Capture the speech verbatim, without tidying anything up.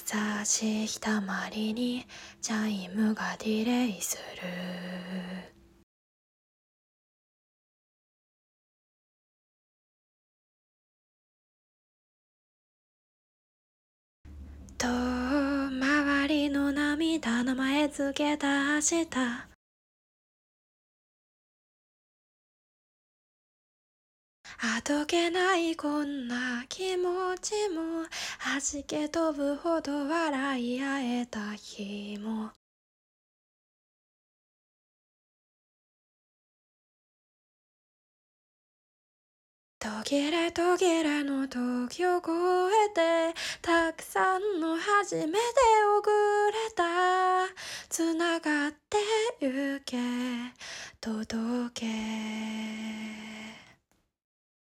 差し日たまりにチャイムがディレイする。と周りの涙名前付け出した。あどけないこんな気持ちも弾け飛ぶほど笑い合えた日も。途切れ途切れの時を越えてたくさんの初めて遅れた。つながってゆけ届け